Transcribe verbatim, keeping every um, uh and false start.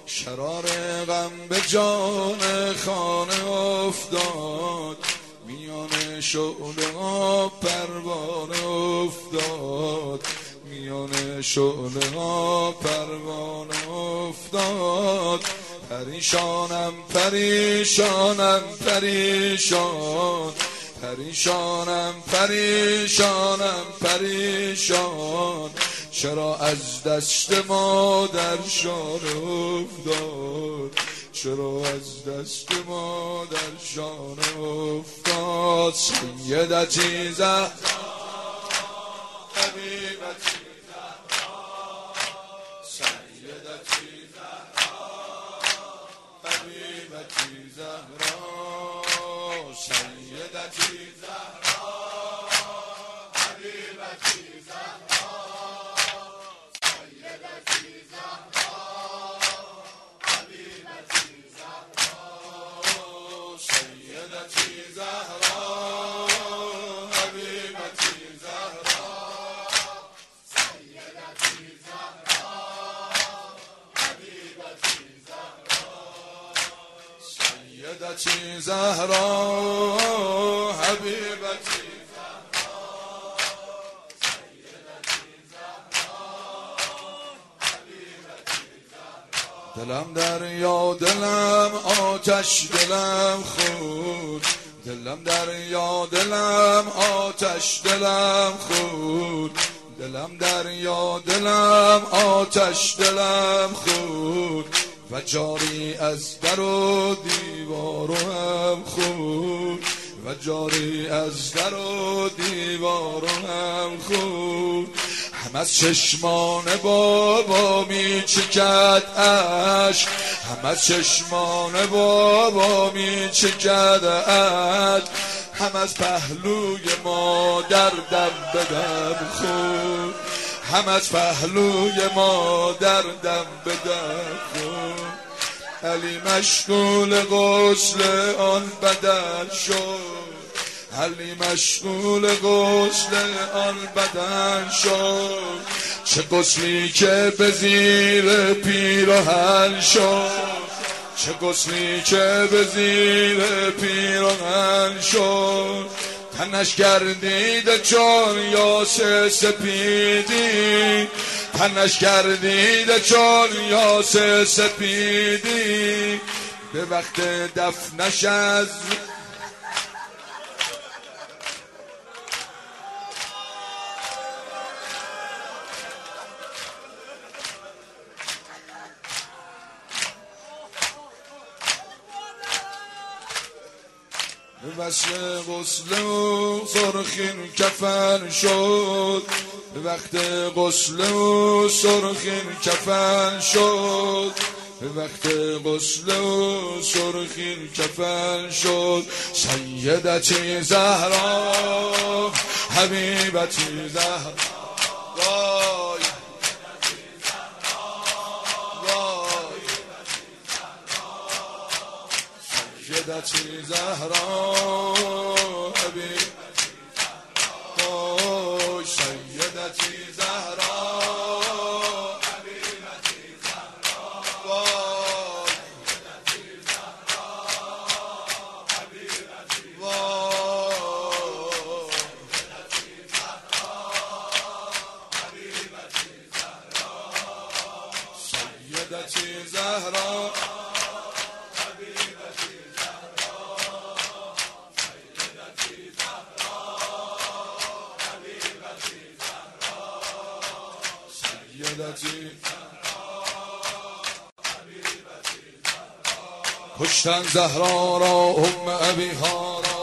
شرار غم به جان خانه افتاد، میان شعله ها پروانه افتاد، میان شعله ها پروانه افتاد. پریشانم پریشانم پریشان، پریشانم پریشانم پریشان، چرا از دست مادر شانه افتاد، چرا از دست مادر شانه افتاد. سیدتی زهرا حبیبتی زهرا، سیدتی زهرا حبیبتی زهرا، سیدتی زهرا حبیبتی زهرا، سیدتی زهرا حبیبتی زهرا، سیدتی زهرا حبیبتی زهرا، سیدتی زهرا حبیبتی زهرا، سیدتی زهرا حبیبتی دلم دریا دلم آتش دلم خون، دلم دریا دلم آتش دلم خون، دلم دریا دلم آتش دلم خون، و جاری از در و دیوار و هم خون، و جاری از در و دیوار و هم خون. هم از چشمان بابا می چکد اشک، هم از چشمان بابا می چکد اشک، هم از پهلوی مادر دم بدم خون، هم از پهلوی مادر دم بدم خون. علی مشغول غسل آن بدن شد، علی مشغول غسل آن بدن شد، چه غسلی که به زیر پیراهن شد، چه غسلی که به زیر پیراهن شد. تنش گردیده چون یاس سپیدی، تنش گردیده چون یاس سپیدی، به وقت دفنش از به وصل غسل و سرخین کفن شد، به وقت غسل و سرخین کفن شد، به وقت غسل و سرخین کفن شد. سیدتی زهرا حبیبتی زهرا، وای سیدتی زهرا حبیبتی زهرا، سیدتی زهرا حبیبتی زهرا، سیدتی زهرا حبیبتی زهرا، سیدتی زهرا کشتن زهرا را ام ابیها را،